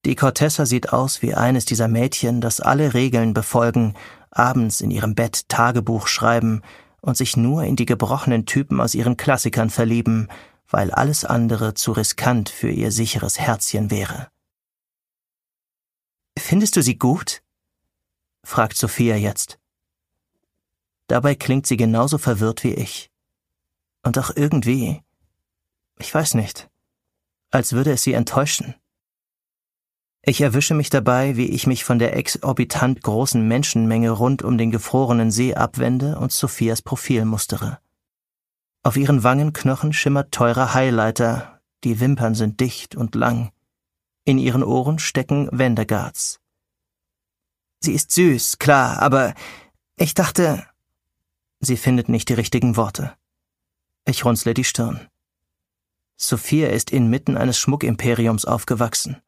Die Cortessa sieht aus wie eines dieser Mädchen, das alle Regeln befolgen, abends in ihrem Bett Tagebuch schreiben und sich nur in die gebrochenen Typen aus ihren Klassikern verlieben, weil alles andere zu riskant für ihr sicheres Herzchen wäre. »Findest du sie gut?« fragt Sophia jetzt. Dabei klingt sie genauso verwirrt wie ich. Und auch irgendwie, ich weiß nicht, als würde es sie enttäuschen. Ich erwische mich dabei, wie ich mich von der exorbitant großen Menschenmenge rund um den gefrorenen See abwende und Sophias Profil mustere. Auf ihren Wangenknochen schimmert teurer Highlighter, die Wimpern sind dicht und lang. In ihren Ohren stecken Wendegards. Sie ist süß, klar, aber ich dachte... Sie findet nicht die richtigen Worte. Ich runzle die Stirn. Sophia ist inmitten eines Schmuckimperiums aufgewachsen.